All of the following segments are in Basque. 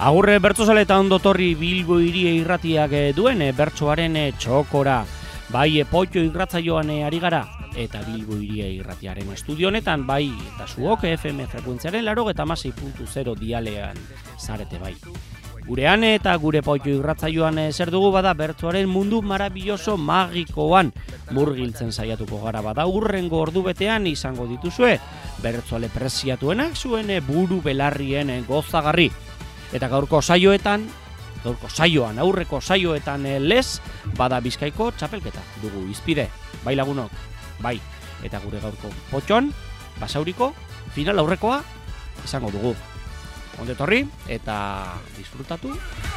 Agurre bertzozale eta ondotorri Bilbo Hiria irratiak duen bertsoaren txokora. Bai Poitio irratzaioan ari gara eta Bilbo Hiria irratiaren estudio honetan bai eta zuok FM frekuentziaren 96.0 dialean zarete bai. Gurean eta gure Poitio irratzaioan zer dugu bada bertsoaren mundu marabilloso magikoan murgiltzen saiatuko gara bada urrengo ordubetean izango dituzue bertsoale preziatuenak zuen buru belarrien gozagarri. Eta gaurko saioan, aurreko saioetan lez, bada Bizkaiko txapelketa dugu izpide. Bai lagunok, bai. Eta gure gaurko potxon, Basauriko, final aurrekoa izango dugu. Ondetorri eta disfrutatu.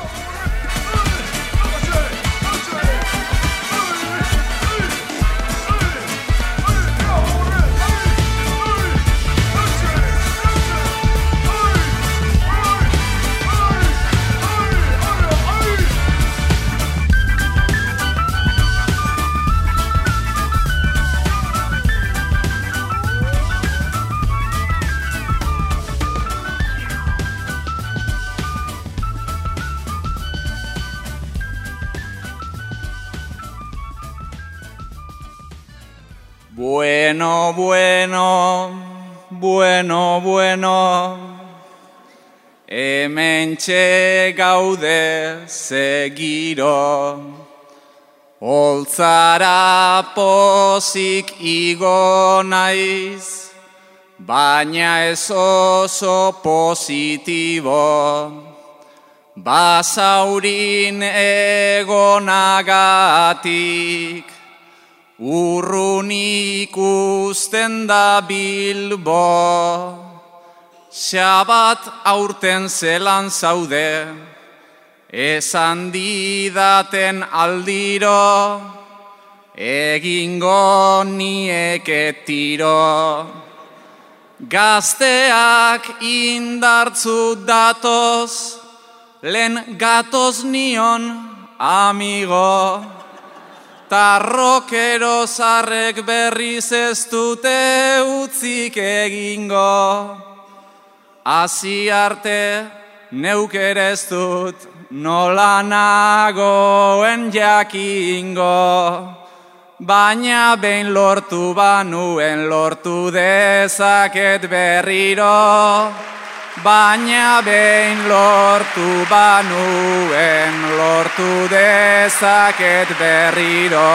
Bueno, hementxe gaude segiro, holtzara pozik igo naiz, baina ez oso positibo, Basaurin egonagatik, urrun ikusten da Bilbo, Xabat aurten zelan zaude, esan didaten aldiro, egingo nieke tiro. Gazteak indartzu datoz, lehen gatoz nion amigo, tarrokero zarrek berriz ez dute utzik egingo. Hasi arte neuk ere ez dut nola nagoen jakingo, baina behin lortu banuen lortu dezaket berriro, baina behin lortu banuen lortu dezaket berriro.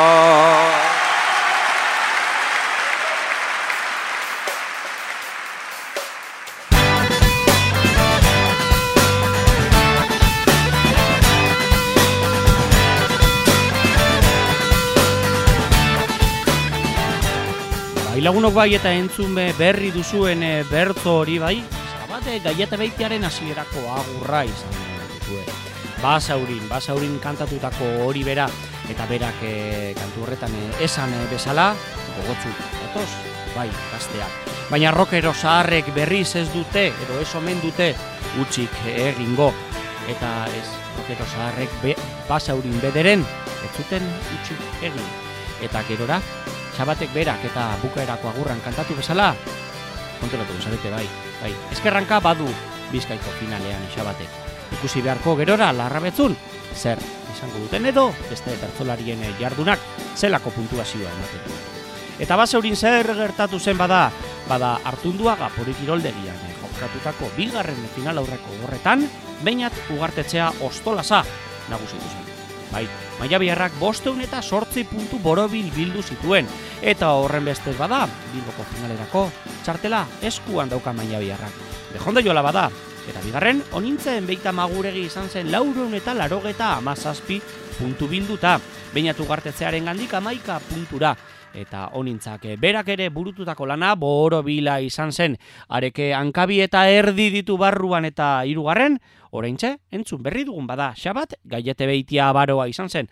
Lagunok bai eta entzun berri duzuen bertso hori bai, Zabate Gaiete Beitiaren hasierako agurra izan ditue. Basaurin kantatutako hori bera, eta berak kantu horretan esan bezala, gogotsu, datoz, bai, gazteak. Baina rockero zaharrek berriz ez dute, edo ez omen dute, utzik egingo. Eta ez, rockero zaharrek Basaurin bederen, ez zuten utzik egin. Eta gerora, Xabatek berak eta bukaerako agurran kantatu bezala, konturatu zarete bai. Eskerranka badu Bizkaiko finalean Xabatek. Ikusi beharko gerora larrabetzun, zer izango duten edo, beste bertsolarien jardunak zelako puntuazioa ematen. Eta Basaurin zer gertatu zen bada Artunduaga Kiroldegian jokatutako bigarren final aurreko horretan, beinat ugartetzea ostolasa nagusitu zen. Bai, Maiabiarrak 508 puntu borobil bildu zituen, eta horren bestez bada, Bilboko finalerako txartela eskuan dauka Maiabiarrak. Bejonda joala bada, eta bigarren, onintzen beita maguregi izan zen 487 puntu bilduta, beinatu gartetzearen gandik 11 puntura, eta onintzak berak ere burututako lana borobila izan zen, areke hankabi eta erdi ditu barruan eta hirugarren, oraintxe, entzun berri dugun bada, Xabat Gaiete Beitia baroa izan zen,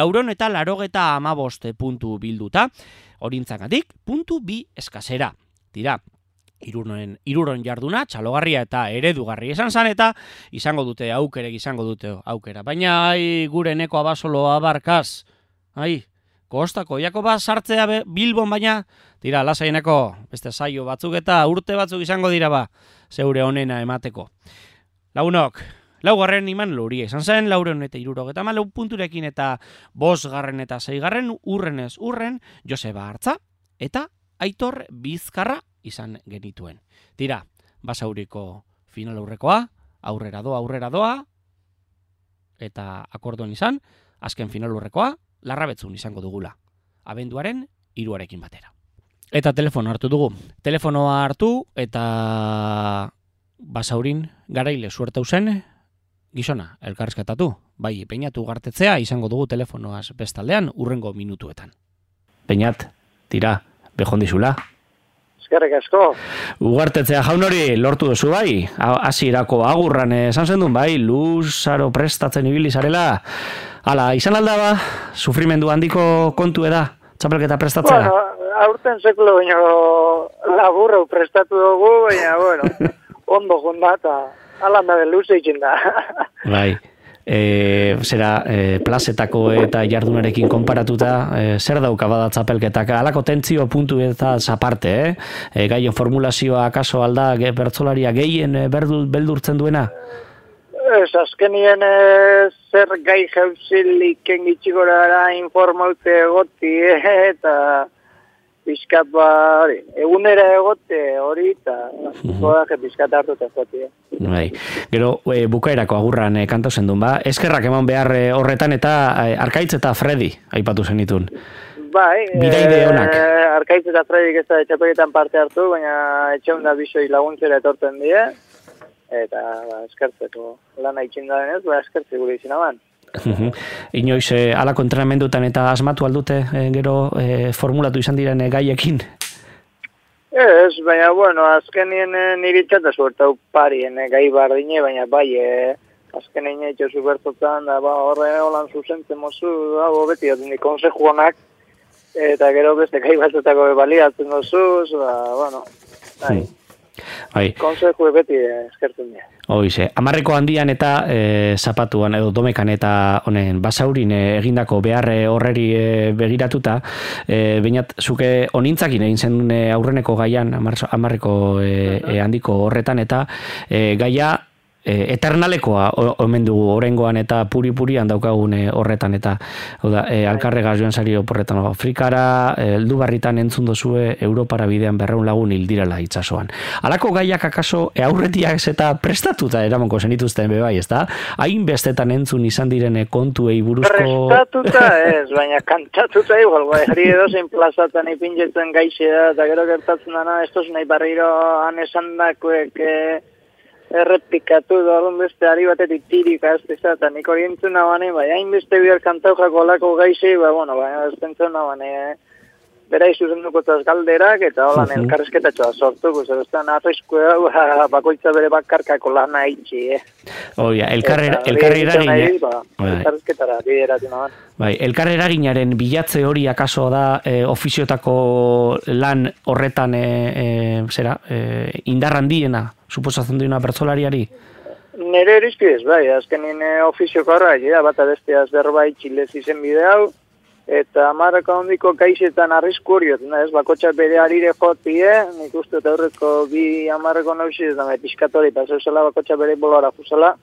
485 puntu bilduta, orintzagatik puntu 2 eskasera. Tira, hiruron jarduna, txalogarria eta eredugarria izan zen, eta izango dute aukera. Baina gure neko abasoloa barkaz, kostako, Jakoba sartzea Bilbon, baina, tira, lasaieneko, beste saio batzuk eta urte batzuk izango dira zeure onena emateko. Lagunok, Laugarren iman loria izan zen, 474 punturekin eta 5. eta 6. urrenez urren Joseba Artza eta Aitor Bizkarra izan genituen. Tira, Basauriko final aurrekoa, aurrera doa, eta akorduan izan, azken final aurrekoa, Larrabetzun izango dugula. Abenduaren 3 batera. Eta telefono hartu dugu. Telefonoa hartu eta Basaurin garaile suertau zen, gizona, elkarrizketatu. Bai, Peñatu Gartetzea izango dugu telefonoaz bestaldean urrengo minutuetan. Peñat, tira, behondizula. Eskerrik asko. Ugartetzea jaun hori lortu duzu bai, hasierako agurran esan zendun bai, luzaro prestatzen ibili zarela. Hala, izan alda ba, sufrimendu handiko kontu da, txapelketa prestatzea? Bueno, aurten seklo baino laburra prestatu dugu, baina, bueno, ondo jonda eta alan da luze ikin da. Bai. Plazetako eta jardunarekin konparatuta, zer dauka bada txapelketak, alako tentzio puntu eta zaparte, gaien formulazioa akaso alda bertzolaria gehien beldurtzen duena? Ez, azkenien zer gai jauzilik engitxigora informaute goti eta pizkat egunera egote hori eta pizkat hartuta zati. Bai. Gero, bukaerako agurran kantau zendun, ba? Eskerrak eman behar horretan eta Arkaitz eta Fredi aipatu zenitun. Bai, bidaide honak. Arkaitz eta Fredi ez da txapelketan parte hartu, baina etxeunda bisoi laguntzera etortzen die, eta eskertzeko lana itxin da denez, eskertze gure izin aban. Inoiz, alako entrenamendutan eta asmatu aldute gero formulatu izan diren gaiekin? Ez, baina, bueno, azkenien niri txata suertau parien gai bardine, baina bai, azkenien etxo zubertotan, da, horre holan zuzentzen mozu, beti dut konseju honak, eta gero beste gai batetako baliatzen dozuz, bueno, bai. Konseju beti eskertzen dira. Hoize, 10 handian eta zapatuan edo domekan eta honen Basaurin egindako behar horreri begiratuta, bainat zuke onintzakin egin zen aurreneko gaian 10 handiko horretan eta gaia eternalekoa omen dugu orengoan eta puri-purian daukagun horretan eta alkarregaz joan zari oporretan Afrikara, heldubarritan entzun dozue Europara bidean 200 lagun hildirela itsasoan. Halako gaiak akaso aurretiak eta prestatuta eramonko zenituzten bebai, ezta? Hain bestetan entzun izan diren kontuei buruzko... Prestatuta ez, baina kantatuta igual, herri edozein plazatan ipinjetzen gaixea eta gero gertatzen dana, estos nahi barriro han esan dakoek errepikatu dorun beste ari batetik tirika ez eta nik orientzun nabane, bai, hainbeste bihar kantau jako lako gaixi, ez pentsau nabane, bera izuzenduko galderak eta holan elkarrezketatxoa sortu, ez da narrizkoa bakoitza bere bakarkako lana itxi, Oia, elkarri eragin... Elkarrezketara bideratu naban. Bai, elkarri eraginaren bilatze hori akaso da ofiziotako lan horretan indarrandiena, suposatzen duena bertzolariari? Nere erizpidez, bai, azkenin ofizioko horra, bat abesteaz berbait txilez izen bide hau, eta 10 handiko kaixetan arrisku hori, ez, bakotxa bere arire jotie, nik uste eta horreko 10 nausiz, eta pixkatori, eta zeuzela bakotxa bere bolora fuzela.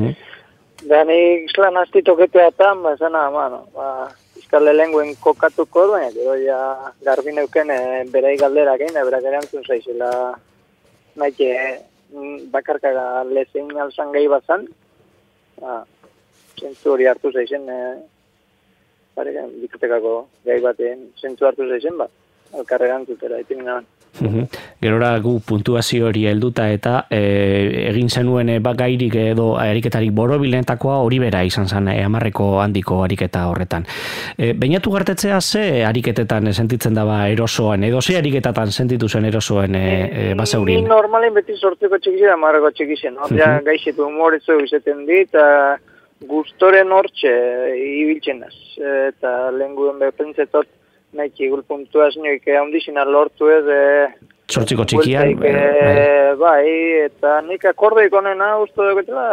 Da nik islan astitoketeatan, zena, pizkale lenguen kokatuko, baina gero ja garbineuken berai galderak egin, berak erantzun zaizela nahi bakarka lezein alzan gai bat zan, zentzu hori hartu zaizen, dikotekako gai baten zentzu hartu zaizen, alkarregan zutera, itin nahan. Gerora gu puntuazio hori helduta eta egin zenuen gairik edo ariketarik borobilentakoa hori bera izan zen 10 handiko ariketa horretan. Bainatu Gartetzea ze ariketetan sentitzen daba erosoan, edo ze ariketatan sentitu zen erosoen Basaurin? Ni normalen beti sortzeko txikizia 10 txikizien, gaixitu humoretzo izaten dit, eta gustoren hortxe ibiltzen naz, eta lehen guden behar nahi gul puntuazioik handizina lortu ez sortziko txikian bai, eta nik akordeik onena uste duketela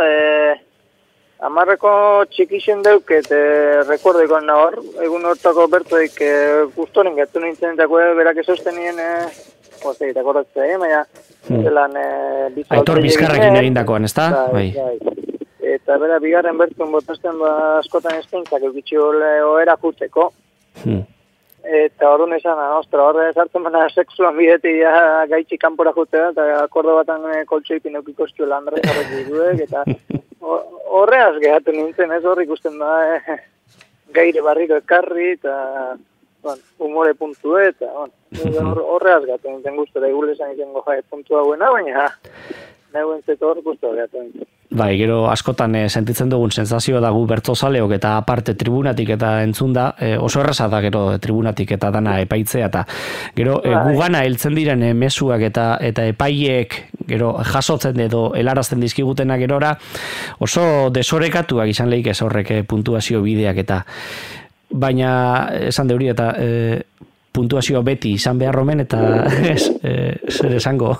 10 txikixen deuket rekordeik onena hor, egun hortako bertoik gustoren gertu nintzen dako berak ezostenien eta akordatzea, baina zelan Aitor Bizkarrekin egindakoan, ez da? Bai. eta bera bigarren bertun botasten askotan eskaintzak eukitxi oera juteko. Eta orduan esan, horre sartzen bana sexuan bidetik gaitxi kanpora jutea, eta akordo batan koltsoikin eukiko estuela Andres horrek diruek, eta horreaz gehatu nintzen, ez horrik ikusten da, gaire barriro ekarri, eta humore puntu eta horreaz gehatu nintzen guztora, egule esan izango puntua buena, baina nagoen zeto hor guztora gehatu nintzen. Bai, gero askotan sentitzen dugun sensazioa da gu bertsozaleok eta aparte tribunatik eta entzunda, oso erraza da gero tribunatik eta dana epaitzea, eta gero gugana heltzen diren mezuak eta epaileek gero jasotzen edo helarazten dizkigutena gerora oso desorekatuak izan lehik ez horrek puntuazio bideak eta baina esan deuri eta puntuazio beti izan behar omen eta zer esango.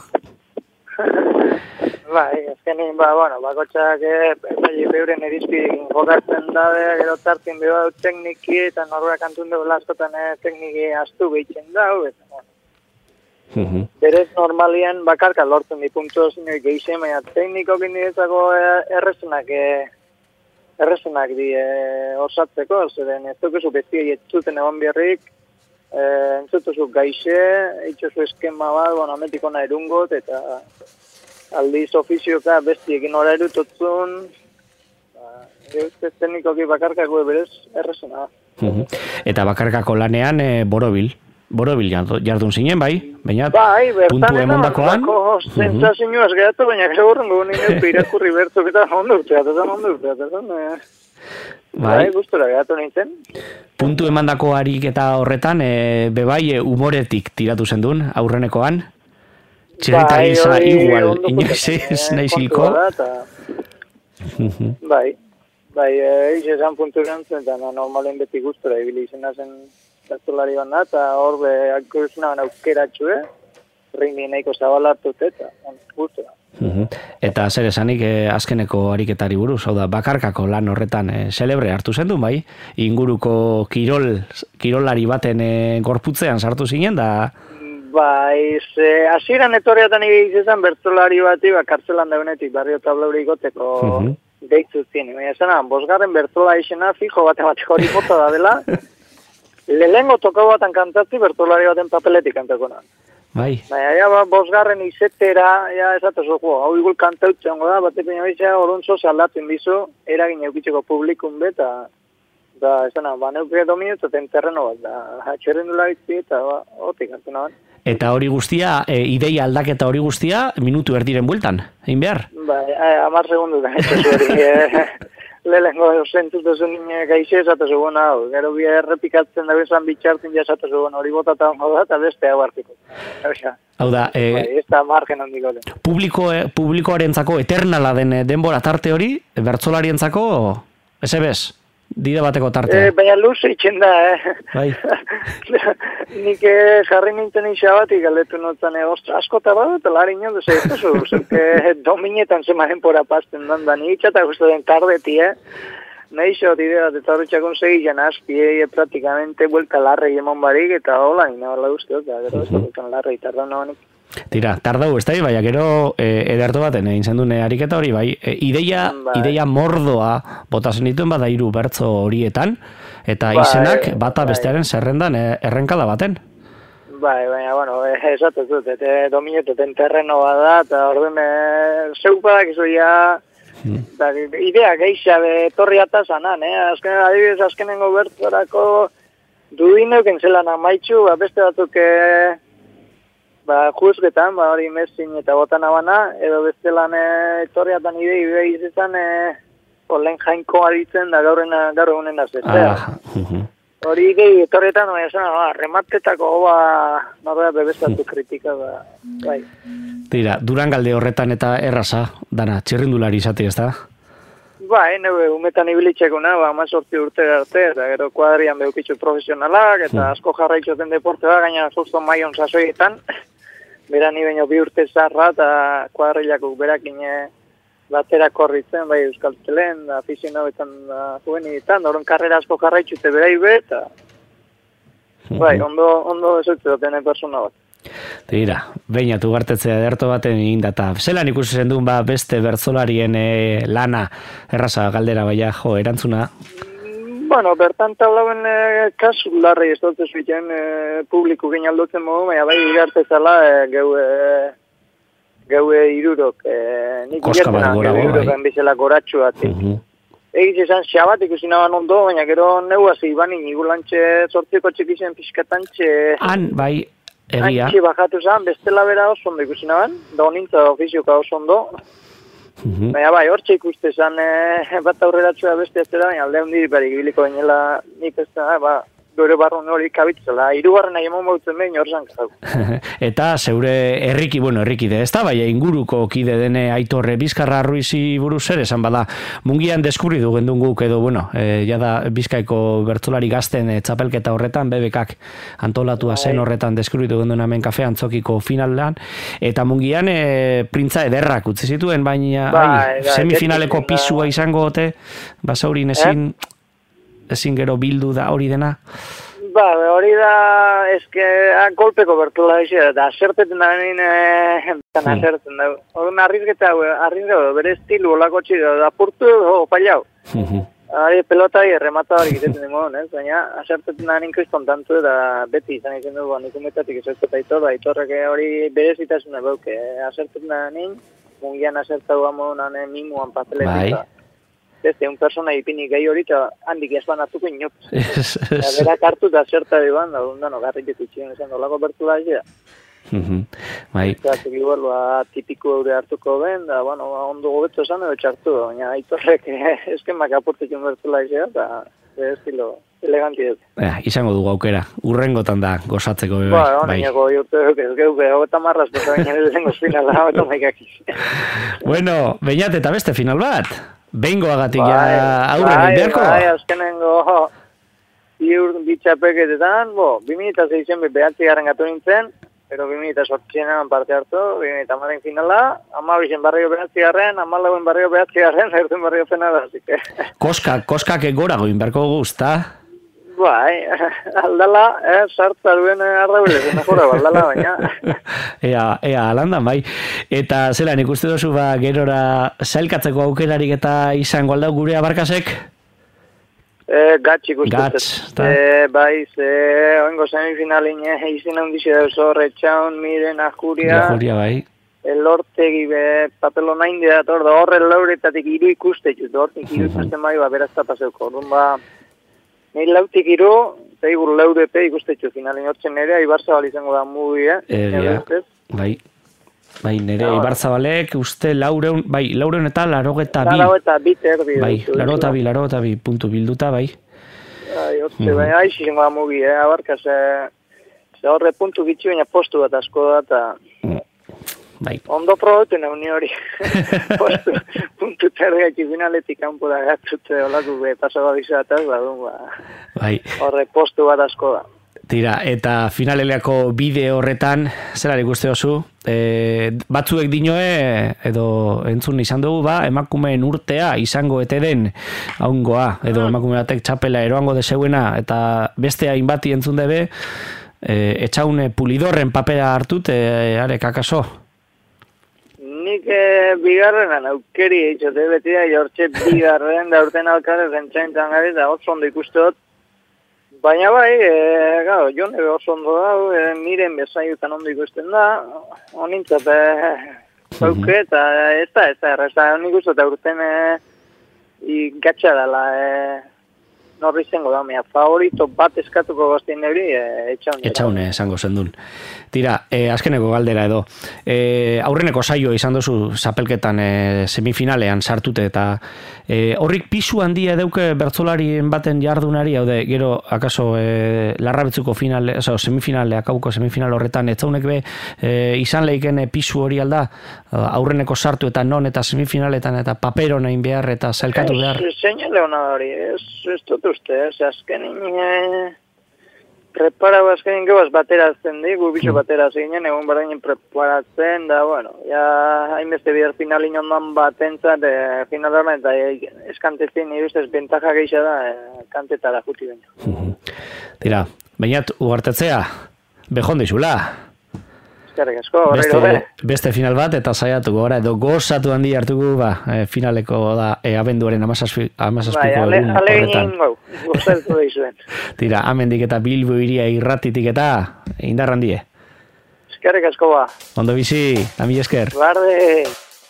Bai, azkenin, bakotxak beuren erizpidekin jokatzen dabe, gero tartin beha dut tekniki, eta norbera kantun dugu askotan tekniki astu behitzen dau, eta berez normalian bakarka lortzen di puntu zinoi geixen, baina teknikokin direzako errezenak di osatzeko, zeren ez dukezu bestiai etzuten egon biarrik, entzutuzu gaixe, eitxozu eskema bat, ametiko nahi erungot, eta aldiz ofizioka bestiekin ora erutotzun, teknikoki bakarkako berez errezena. Eta bakarkako lanean borobil jardun zinen, bai? Baina puntu emondakoan? Bai, sensazioaz gehatu, baina gero horren dugu nire irakurri bertzuk eta ondo urteat. Bai, gustora gehatu nintzen. Puntu emandako harik eta horretan, bebai humoretik tiratu zendun, aurrenekoan? Txerrita gilza igual, inoiz ez nahi zilko. Bai, izan puntu gantzen, eta normalen beti gustora ibili izena zen bertsolari banda, eta hor akuruzuna aukeratxue, ringi nahiko zabalatut, eta gustora. Eta zer esanik azkeneko ariketari buruz, hau da, bakarkako lan horretan celebre hartu zen du, bai? Inguruko kirolari baten gorputzean sartu zinen, da... Bai, hasieran etorriatan izan bertsolari bati, kartzelan daunetik barrio tablauri goteko deitzu zien. Baina esan, bosgarren bertsola izena fijo bateko hori bota da dela, lehengo tokau batan kantatzi bertsolari baten papeletik kantako nan. Bai. Baina, bosgarren izetera, esatu zuko, hau igul kantautzen da, batek baina bizia oruntzo saldatzen bizu, eragin eukitzeko publikun beta, da, esan, neuke dominut, eta terreno bat, da, txerren dula bitzi, eta hotik kantu naban. Eta hori guztia, ideia aldaketa hori guztia, minutu erdiren bueltan, egin behar? Bai, 10 segundu da, lehenko zentutu nire gaixe esatu zuen hau, gero bi errepikatzen da bezan bitxartzen jasatu zuen hori botata hongo da, eta beste hau hartiko. Hau da, ez da margen handiko den. Publikoarentzako eternala den denbora tarte hori, bertsolarientzako, ez ebez? Dide bateko tartea. Baina luze itxen da, Bai. Nik jarri nintzen isabatik galdetu notzen, askota bat, eta lari nion, dominetan zemanen pora pasten da, nik itxata guztu den tardeti, nahi xo, didea, eta horretxakon segitzen azpi, praktikamente buelta larrei emon barik, eta hola, nina horla guztu, eta gero ez bueltan larrei tardan noanik. Tira, tardau ez da, bai, gero edertu baten egin zendune ariketa hori, bai, ideia mordoa botazen dituen bada 3 bertso horietan, eta izenak bata bestearen zerrendan errenkada baten. Bai, baina, esatu dut, eta dominetuten terreno bada, eta orden zeupadak izu idea geixa torri atazanan, adibidez azkenengo bertzorako dudineuken zelan amaitxu, beste batzuk juzgetan, hori mezin eta botan abana, edo bestelan etorriatan idei izan, lehen jainko aditzen da gaur egunen azetzea. Hori idei etorrietan, rematetako norbea bebestatu kritika, bai. Tira, Durangalde horretan eta erraza, dana, txirrindulari izate ez da? Bai, umetan ibilitxekuna, 18 urte arte, eta gero kuadrian beukitzu profesionalak, eta asko jarraitzoten deporte da, gaina justo maion sasoietan, bera ni baino 2 urte zarra, eta kuadrilakuk berakin batera korritzen, bai Euskal Telen, afizionauetan juvenitan, horren karrera asko jarraitzute berai be, eta bai, ondo esoitze duten persona bat. Tira, Beñat Ugartetzea ederto baten indata. Zelan ikusi zen duen beste bertzolarien lana, erraza galdera baina, erantzuna? Bueno, bertan tablauen kasu larri ez dut zuiten publiku gein aldotzen modu, baina bai igartezala geue irurok. Nik Koska bat gora go, bai. Bizela goratxu bat. Egiz esan xabat ikusi naban ondo, baina gero neuazi bani nigulantxe sortzeko txekizen pixkatantxe... Han, bai, egia. Antxe bajatu zan, bestela bera oso ondo ikusi naban, da honintza ofizioka oso ondo. Baina bai, hortxe ikuste zan bat aurreratzua beste atzera, baina alde hundi barik biliko bainela nik ez da, gure barron hori kabitzela. Hirugarren nahi emon bautzen behin hor zan kazau. Eta zeure errikide, ez da, baina inguruko kide dene Aitorre Bizkarra Ruizi buruz ere, esan bada, mungian deskurri du gendun guk edo, jada Bizkaiko bertzolari gazten txapelketa horretan, bebekak antolatua zen horretan deskurri du gendun hemen kafe antzokiko finalean, eta mungian printza ederrak utzi zituen, baina semifinaleko pisua izango gote, basaurin ezin gero bildu da hori dena? Hori da, eske, golpeko bertula izia, da aserteten da benin, asertzen da. Hori arrizgeta, bere estilu, olako txido, da purtu, pailau. Ari pelota remata hori egiten dugu, baina aserteten da benin kriston tantu, da beti izan izan dugu, nikumetatik esertzeta Aitorrek hori berezitasuna bauke, aserteten da benin, mungian asertau amonan mimuan pazeletik. Un persona ipinik gai hori, eta handik jasban hartuko inok. Berak hartu da zerta diban, da garri ditutxien esan dolako bertula egea. Bai. Tipiko eure hartuko ben, da ondo gobetu esan edo txartu, baina Aitorrek eskemak apurtekin bertula egea, eta estilo eleganti dut. Izango dugu aukera, urrengotan da gozatzeko bebe. Honeneko jurtu ez geuke, hogeta marraz, baina ez dengo finala, hogeta maikakiz. Bueno, Beñat, eta beste final bat? Behingoagatik aurren berko? Azkenengo bitxapeketetan, 2006 behatzi garen gatu nintzen, pero 2008 parte hartu, 2010 finala, 2000 barrio behatzi garen, 2000 barrio behatzi garen, zertuen barrio penala, así que... Koskak egora goin berko guzta? Bai, aldala, sartza duen arraule, mejora, aldala, baina. Ea, alandan, bai. Eta zelan, ikuste dozu, gerora zailkatzeko aukerarik eta izango aldau gure abarkasek? Gatz ikusten. Bai, oingo semifinalin izin handixi da zorre, txaun, miren, ajuria. Ajuria, bai. Elortegi, papelo nain da, horre lauretatik iru ikuste, hortik iru ikusten bai, berazta paseuko. Nei lautik iru, eta igur laudepe ikustetxo finalin hortzen nere, Ibarzabal izango da mugi, Bai, nere Ibarzabalek uste laureun eta larogeta bi. Larogeta bi terdi. Bai, larogeta bi puntu bilduta, bai. Bai, aixi izango da mugi, abarkaz, horre puntu gitxi baina postu bat asko da, eta... Bai. Ondo probuten egun hori. Puntu terdiak finaletik kanpo da gatzute olako pasago bizataz, bai. Horre postu bat asko da. Tira, eta finaleleako bide horretan, zelan ikuste oso, batzuek dinoe, edo entzun izan dugu, emakumeen urtea izango ete den haungoa, edo emakume batek txapela eroango deseuena, eta beste hainbati entzun debe, etxaune pulidorren papera hartut, arek akaso? Nik bigarrenan aukeri eitzote beti da, jortxe bigarren da urten alkarez entzaintan gari, da oso ondo ikuste dut. Baina bai, jone oso ondo da, miren bezaiutan ondo ikusten da, honintzat zauke, eta ez da, nik uste eta urten gatsa dela, norri zengo da, favorito bat eskatuko goztien neuri, etxaune. Etxaune, esango zendun. Tira, azkeneko galdera edo, aurreneko saio izan duzu zapelketan semifinalean sartute, eta horrik pisu handia edeuke bertzolarien baten jardunari, haude, gero, akaso, larrabetzuko semifinaleak, hauko semifinal horretan, etzaunek be, izan lehiken pisu hori alda, aurreneko sartu eta non, eta semifinaletan, eta papero nahin behar, eta zailkatu behar. Seinale hona hori, ez dut uste, azkenin preparau azkenin gebaz baterazten digu, biso baterazten ginen, egun barainen preparatzen, da, hainbeste bihar finalin ondan batentzat, final horren, eta eskantezin irustez bentaja geisha da, kantetara juti baina. Tira, Beñat Ugartetzea, behon dizula. Eskerrik asko, horrelo beste final bat, eta saiatu gora, edo gozatu handi hartugu, finaleko da, abenduaren 17ko egun horretan. Gozatu da izuen. Tira, amendik eta Bilbo iria irratitik eta indar handie. Eskerrik asko ba. Ondo bizi, mila esker. Barde.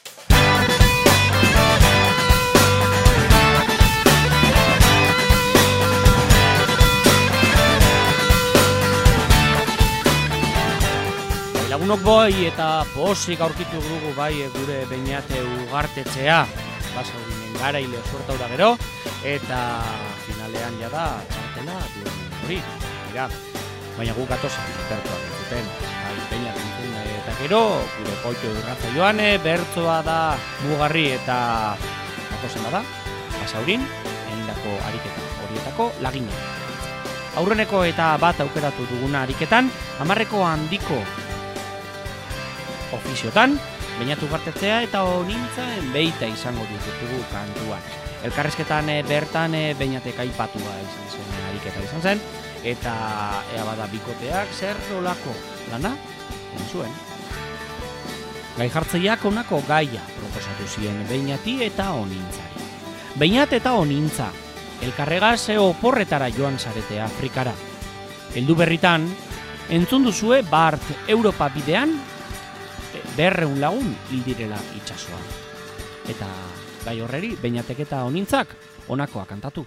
Lagunok boi eta posik aurkitu dugu bai gure Beñate Ugartetzea. Basaurinen garaile suertau da gero, eta finalean jada txartela duen hori, dira. Baina guk gatozen, bertzoak entzuten. Beñate entzun eta gero, gure poito irratza joan, bertzoa da mugarri eta gatozen bada, Basaurin, egindako ariketa horietako lagina. Aurreneko eta bat aukeratu duguna ariketan, 10 handiko ofiziotan, Beñate Ugartetzea eta onintza beita izango ditugu kantuan. Elkarrezketan bertan Beñatek aipatua izan zen, ariketa izan zen, eta ea bada bikoteak zer nolako lana egin zuen. Gai jartzaileak honako gaia proposatu zien Beñati eta onintzari. Beñat eta onintza, elkarregaz oporretara joan zarete Afrikara. Heldu berritan, entzun duzue Bart Europa bidean 200 lagun hil direla itsasoan. Eta gai horreri Beñatek eta onintzak honakoa kantatu.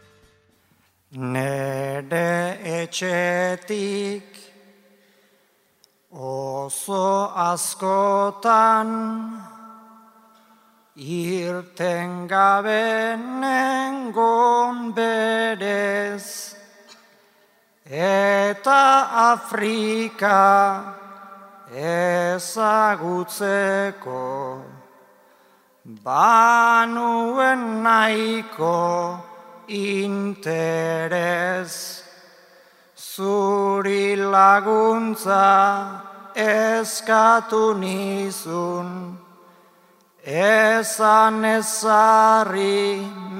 Nere etxetik oso askotan irten gabe nengon berez eta Afrika ezagutzeko banuen nahiko interes zuri laguntza eskatu nizun esan ezarri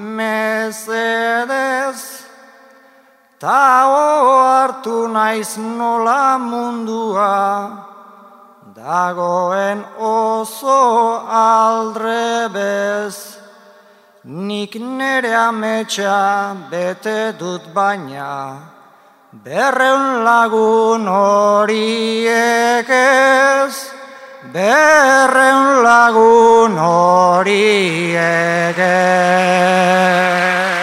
mesedez ta hartu naiz nola mundua dagoen oso aldrebez, nik nere ametsa bete dut baina, 200 lagun horiek ez, 200 lagun horiek ez.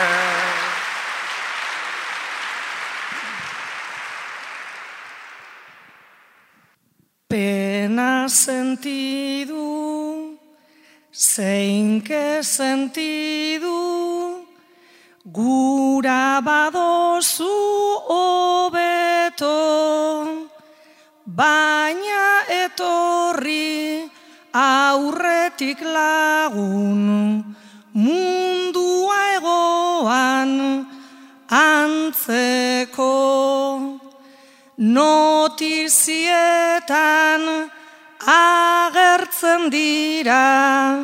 Pena sentidu, zeinke sentidu, gura badozu hobeto, baina etorri aurretik lagun, mundua egoan antzeko. Notizietan agertzen dira,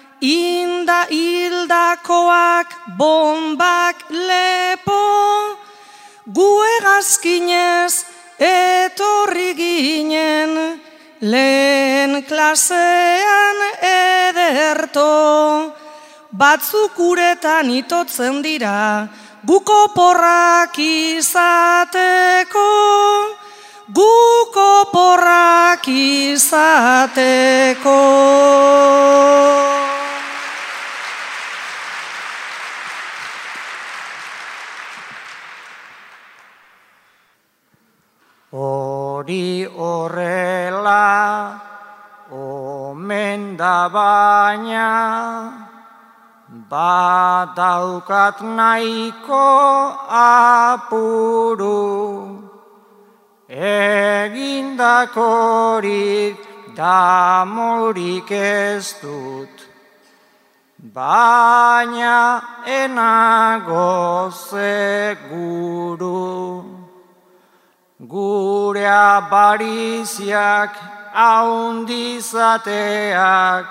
hildakoak bombak lepo, gu hegazkinez etorri ginen, lehen klasean ederto, batzuk uretan itotzen dira, guko porrak izateko, guko porrak izateko. Hori horrela, omen da baina, badaukat nahiko apuru, egindakorik damorik ez dut, baina enago seguru. Gure abariziak haundizateak,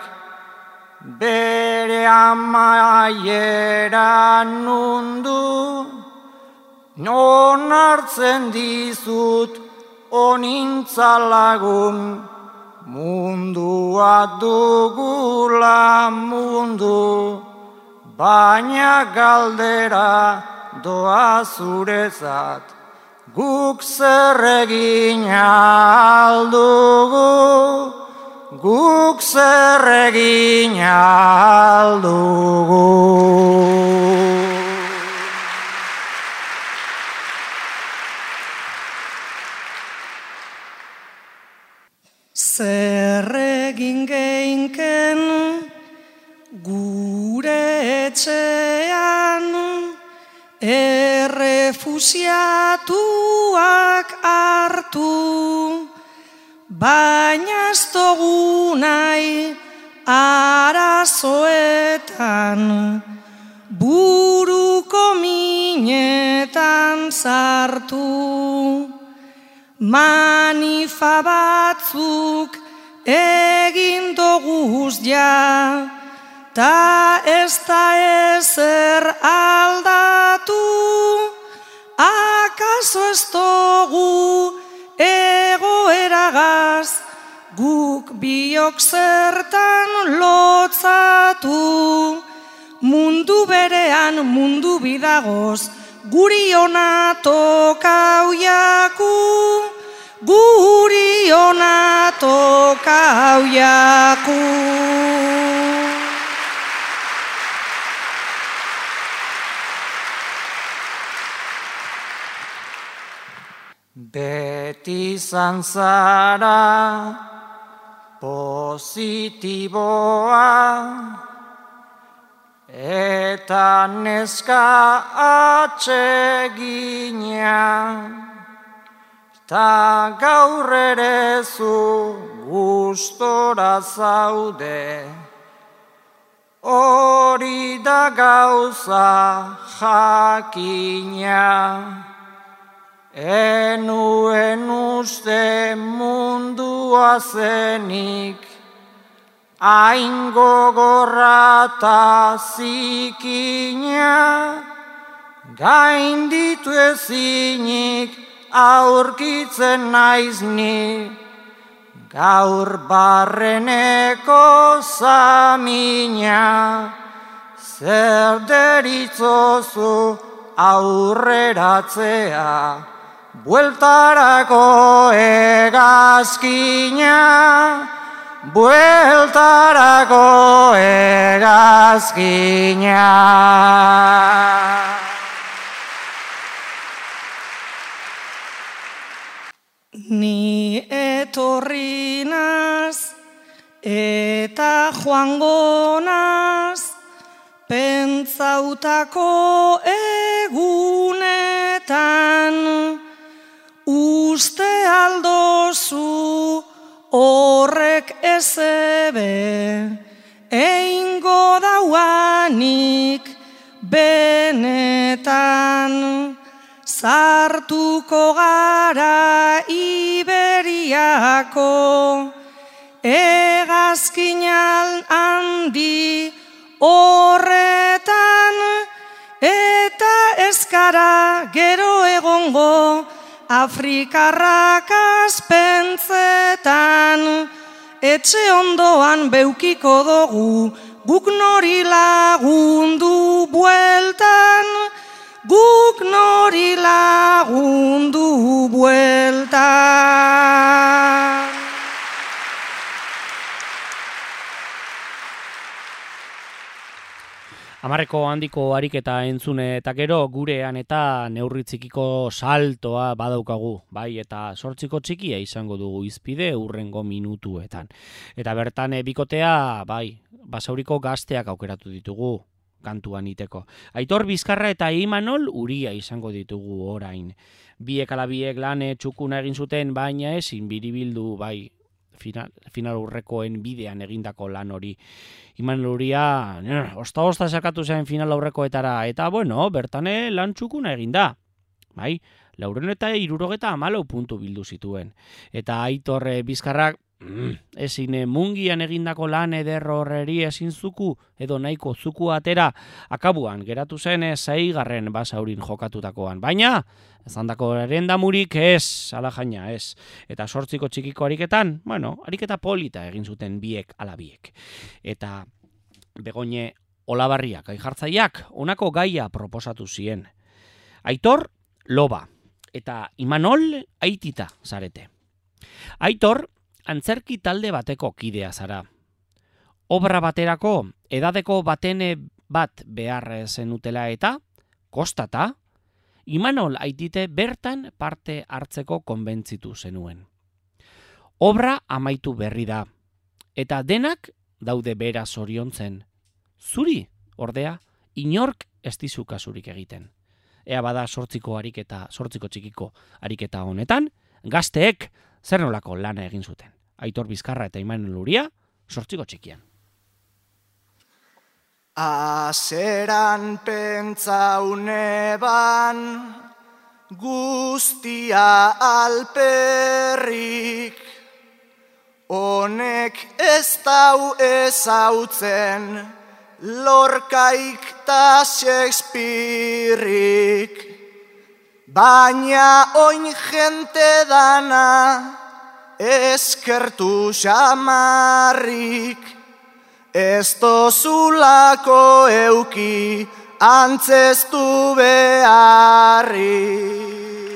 bere amaiera nundu, non hartzen dizut onintzalagun, mundua dugula mundu, baina galdera doa zurezat, guk zer egin aldugu, guk zer egin aldugu. Zer egin geinken gure etxean, errefusiatuak hartu, baina ez dugu nahi arazoetan, buruko minetan sartu. Manifa batzuk egin doguz ja, ta ez da ezer aldatu, akaso ez dugu egoeragaz, guk biok zertan lotzatu, mundu berean mundu bidagoz, guri ona tokau jaku, guri ona tokau jaku. Beti izan zara positiboa, eta neska atsegina, ta gaur ere zu gustora zaude, hori da gauza jakina. Enuen uste mundua zenik, hain gogorra ta zikina, gainditu ezinik aurkitzen naiz ni, gaur barreneko zamina, zer deritzozu aurreratzea, bueltarako hegazkina, bueltarako hegazkina. Ni etorri naz eta joango naz, pentsautako egunetan, uste aldozu horrek ezebe, eingo dauanik benetan, sartuko gara Iberiako hegazkinal handi horretan, eta ez gara gero egongo Afrikarrak azpentzetan, etxe ondoan beukiko dugu, guk nori lagundu bueltan, guk nori lagundu bueltan. Hamarreko handiko ariketa entzune eta gero gurean eta neurri txikiko saltoa badaukagu, bai, eta 8 txikia izango dugu izpide hurrengo minutuetan. Eta bertan bikotea, bai, Basauriko gazteak aukeratu ditugu kantuan iteko. Aitor Bizkarra eta Imanol Uria izango ditugu orain. Biek ala biek lane txukuna egin zuten, baina ezin biribildu, bai, final aurrekoen bidean egindako lan hori. Imanol Uria, osta sakatu zen final aurrekoetara, eta bueno, bertane lan txukuna eginda. Bai, 474 puntu bildu zituen. Eta Aitor Bizkarrak, Ezin mungian egindako lan eder horreri ezin zuku edo nahiko zuku atera akabuan geratu zen 6. basaurin jokatutakoan. Baina, ezandako erendamurik ez, ala jaina ez. Eta 8 txikiko ariketan, ariketa polita egin zuten biek ala biek. Eta Begoñe Olabarriak aijartzaileak honako gaia proposatu zien. Aitor loba eta Imanol aitita zarete. Aitor antzerki talde bateko kidea zara. Obra baterako edadeko batene bat behar zenutela eta, kostata, Imanol aitite bertan parte hartzeko konbentzitu zenuen. Obra amaitu berri da, eta denak daude bera zoriontzen. Zuri, ordea, inork ez dizu kasurik egiten. Ea bada 8 txikiko ariketa honetan, gazteek zer nolako lana egin zuten. Aitor Bizkarra eta Imanol Uria, 8 txikian. Aseran pentsauneban guztia alperrik, honek ez dau ezautzen Lorcaik ta Shakespeareik, baina oin jente dana eskertu xamarrik, ez tozulako euki antzestu beharrik.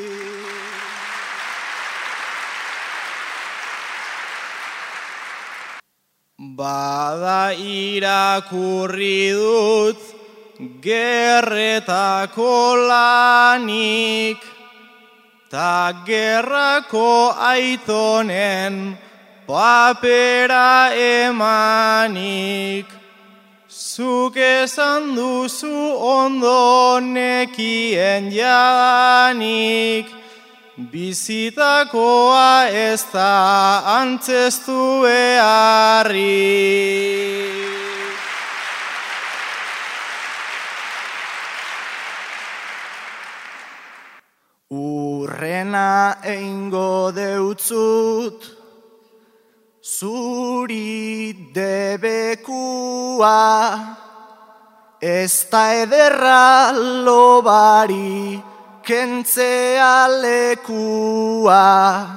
Bada irakurri dut gerretako lanik, ta gerrako aitonen papera emanik. Zuk esan duzu ondo nekien jadanik, bizitakoa ez da antzestu beharrik. Urrena eingo deutzut, zuri debekua, ez da ederra lobari kentzea lekua.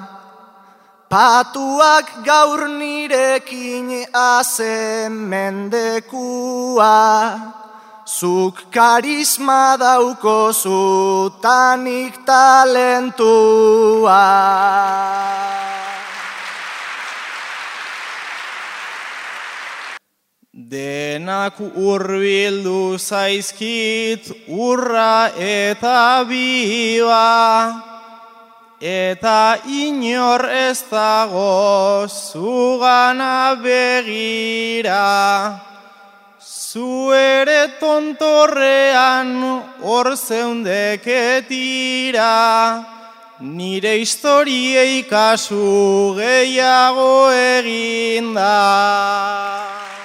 Patuak gaur nirekin azen mendekua, zuk karisma daukozu tanik talentua. Denak hurbildu zaizkit urra eta biba, eta inor ez dago zugana begira. Zu ere tontorrean hor zeundeketira, nire historiei kasu gehiago eginda.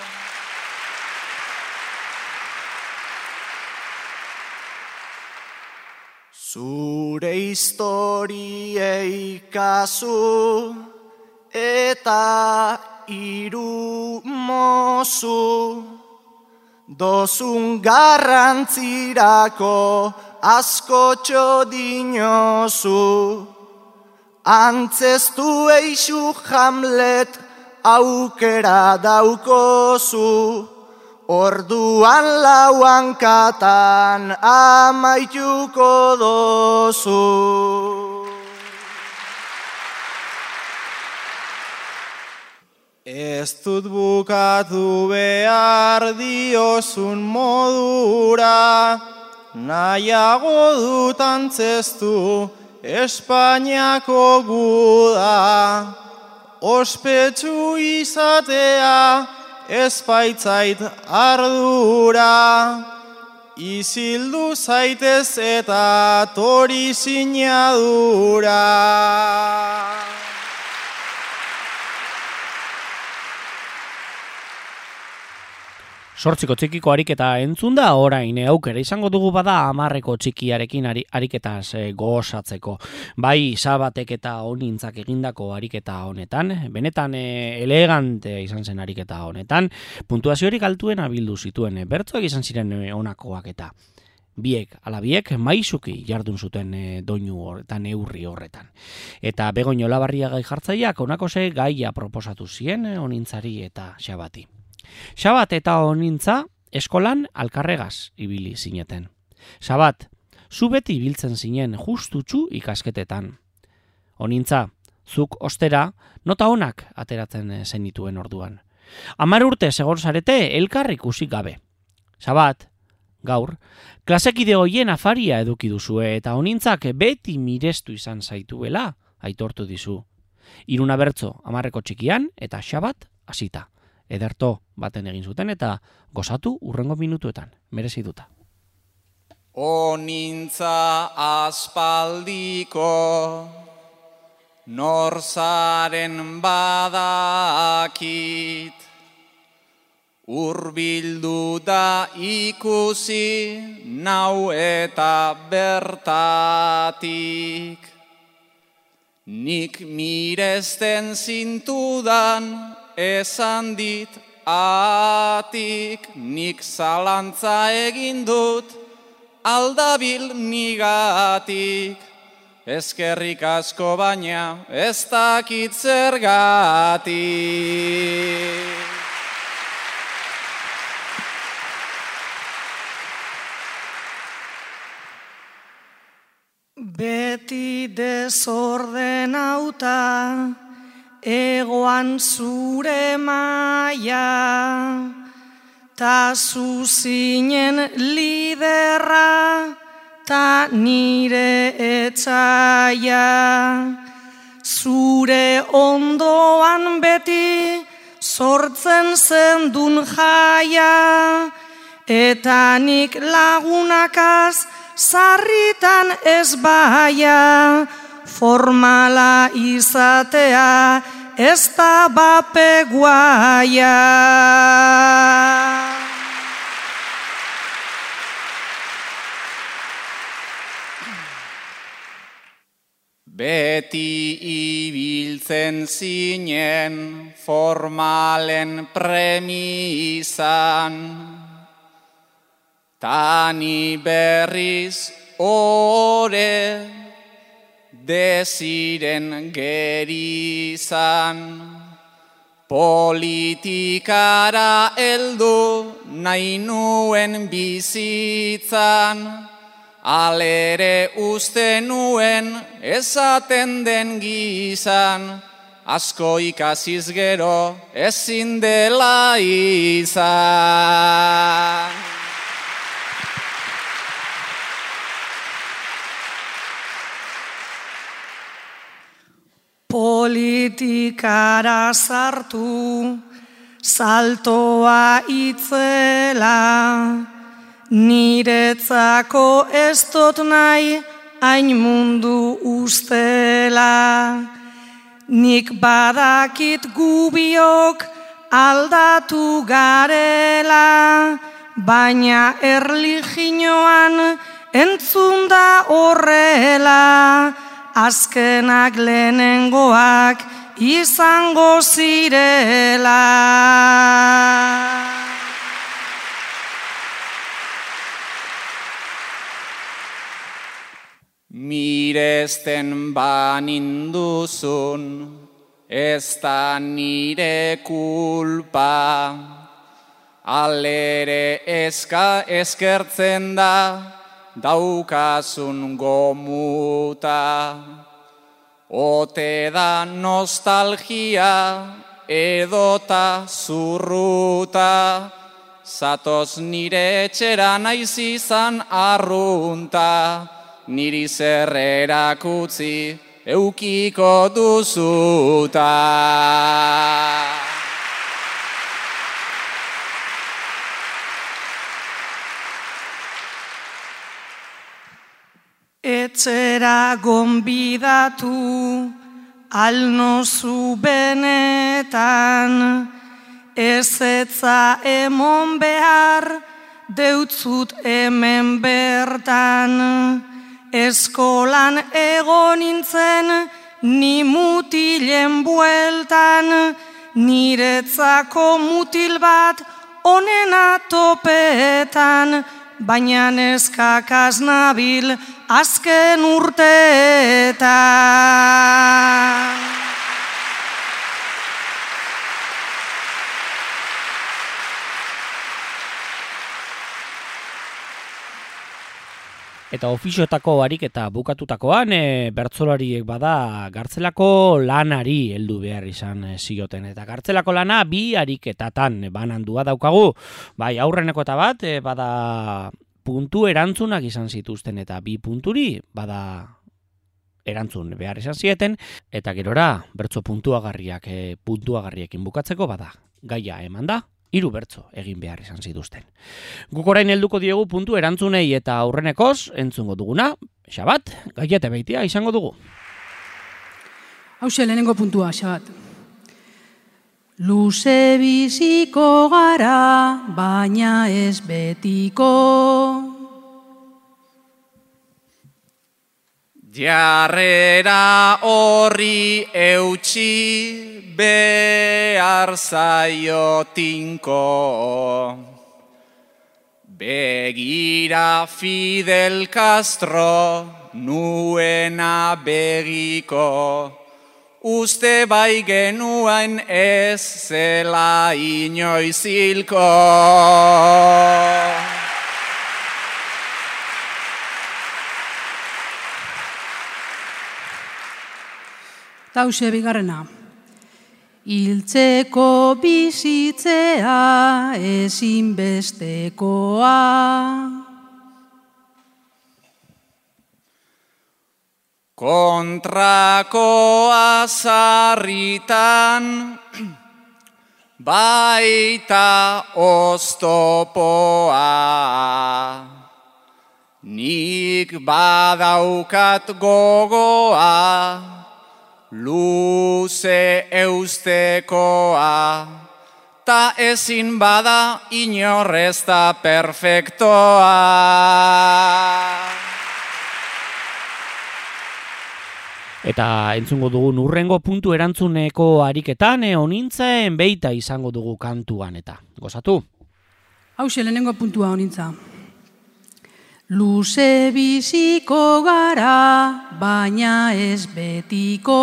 Zure historiei kasu eta hiru mozu, dozun garrantzirako askotxo dinozu. Antzestu eixu Hamlet aukera daukozu, orduan lauan katan amaituko dozu. Ez dut bukatu behar diozun modura, nahiago dut antzestu Espainiako guda. Ospetsu izatea ez baitzait ardura, izildu zaitez eta tori sinadura. Sortziko txikiko ariketa entzunda, orain aukera izango dugu bada 10 txikiarekin ariketaz gozatzeko. Bai, Sabatek eta Onintzak egindako ariketa honetan, benetan elegantea izan zen ariketa honetan, puntuaziorik altuena bildu zituen, bertsoak izan ziren honakoak eta biek maisuki jardun zuten doinu horretan, neurri horretan. Eta Begoña Olabarriaga jartzaileak honako ze gaia proposatu zien Onintzari eta Xabati. Xabat eta Onintza eskolan alkarregaz ibili zineten. Xabat, zu beti ibiltzen zinen justutxu ikasketetan. Onintza, zuk ostera nota onak ateratzen zenituen orduan. 10 urte segon zarete elkar ikusi gabe. Xabat, gaur, klasekide hoien afaria eduki duzue eta Onintzak beti mirestu izan zaituela aitortu dizu. 3 bertso 10 txikian eta Xabat hasita. Ederto baten egin zuten eta gozatu hurrengo minutuetan, merezi duta. Onintza aspaldiko norzaren badakit, hurbildu da ikusi nau eta bertatik. Nik miresten zintudan esan dit atik, nik zalantza egin dut aldabil nigatik. Eskerrik asko baina ez dakit zergatik. Beti desordenauta egoan zure maia, ta zuzinen liderra, ta nire etxaia. Zure ondoan beti sortzen zendun jaia, eta nik lagunakaz sarritan ez baia. Formala izatea ez da bape guaia. Beti ibiltzen zinen formalen premisan, tani berriz ore deziren gerizan. Politikara heldu nahi nuen bizitzan, alere uste nuen esaten den gizan, asko ikasiz gero ezin dela izan. Politikara sartu, saltoa itzela, niretzako ez dut nahi hain mundu ustela. Nik badakit gubiok aldatu garela, baina erlijioan entzun da horrela, azkenak lehenengoak izango zirela. Miresten baninduzun, ez da nire kulpa, alere eskertzen da daukazun gomuta. Ote da nostalgia edota zurruta, zatoz nire etxera naiz izan arrunta, niri zer erakutsi eukiko duzuta. Etxera gonbidatu alnozu benetan, ezetza emon behar, deutzut hemen bertan. Eskolan egon nintzen, ni mutilen bueltan, niretzako mutil bat onena topetan, baina neskakaz nabil azken urteetan. Eta ofizioetako ariketa bukatutakoan, bertsolariek bada gartzelako lanari heldu behar izan zioten. Eta gartzelako lana bi ariketatan banandua daukagu. Bai, aurreneko eta bat, bada puntu erantzunak izan zituzten, eta bi punturi bada erantzun behar izan zieten, eta gerora bertso puntuagarriekin bukatzeko bada gaia eman da. 3 bertso egin behar izan zituzten. Guk orain helduko diegu puntu erantzunei eta aurrenekoz entzungo duguna, Xabat, gaia eta beitia izango dugu. Hauxe lehenengo puntua, Xabat. Luze biziko gara, baina ez betiko. Jarrera horri eutxi behar zaio tinko. Begira Fidel Castro nuena begiko. Uste bai genuen ez zela inoiz hilko. Tauxe bigarrena. Hiltzeko bizitzea ezinbestekoa. Kontrakoa sarritan baita oztopoa. Nik badaukat gogoa, luze eustekoa, ta ezin bada inorrez da perfektoa. Eta entzungo dugun urrengo puntu erantzuneko ariketan, honintzen beita izango dugu kantuan eta. Gozatu? Hauxe lehenengo puntua honintza. Luze biziko gara, baina ez betiko.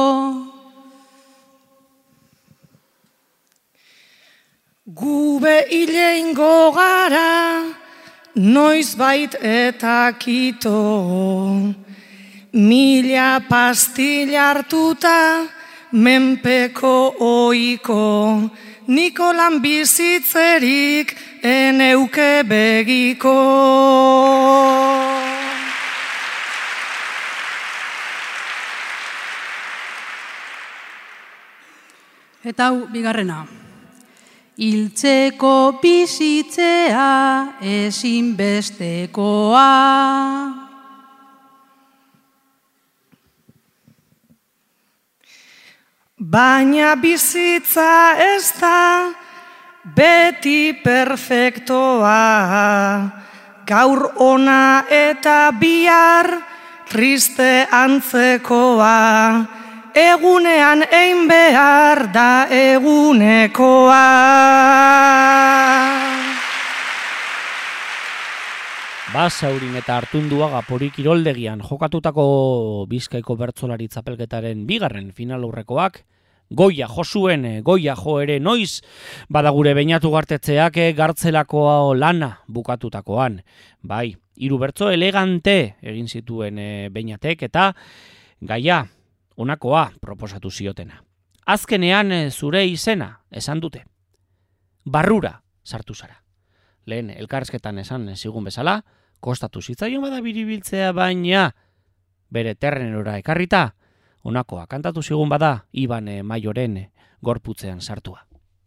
Gube hileingo gara, noizbait eta kito. 1000 pastila hartuta, menpeko oiko. Nikolan bizitzerik eneuke begiko. Eta hau bigarrena. Hiltzeko bizitzea ezinbestekoa. Baina bizitza ez da beti perfektoa. Gaur ona eta bihar triste antzekoa. Egunean ein behar da egunekoa. Basaurin eta Artunduaga Pori kiroldegian jokatutako Bizkaiko bertsolari txapelketaren bigarren finalaurrekoak goia jo zuen, goia jo ere noiz, bada gure Beñatu Gartetzeak gartzelako lana bukatutakoan. Bai, 3 bertso elegante egin zituen Beñatek eta gaia honakoa proposatu ziotena. Azkenean zure izena esan dute. Barrura sartu zara. Lehen elkarrezketan esan zigun bezala, kostatu zitzaion bada biribiltzea, baina bere terrenora ekarrita, honakoa kantatu zigun bada Iban Maioren gorputzean sartua.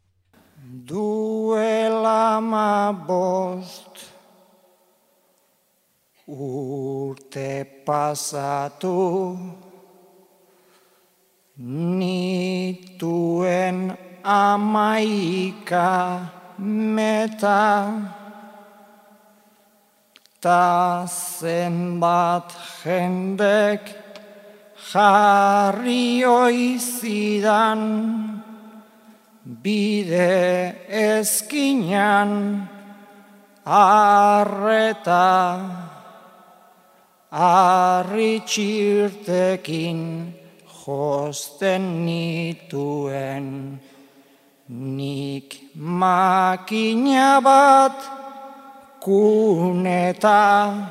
Duela 15 urte pasatu, nituen 11 meta, ta zenbat jendek jarri oizidan, bide ezkinan arreta, arri txirtekin josten nituen, nik makina bat kuneta,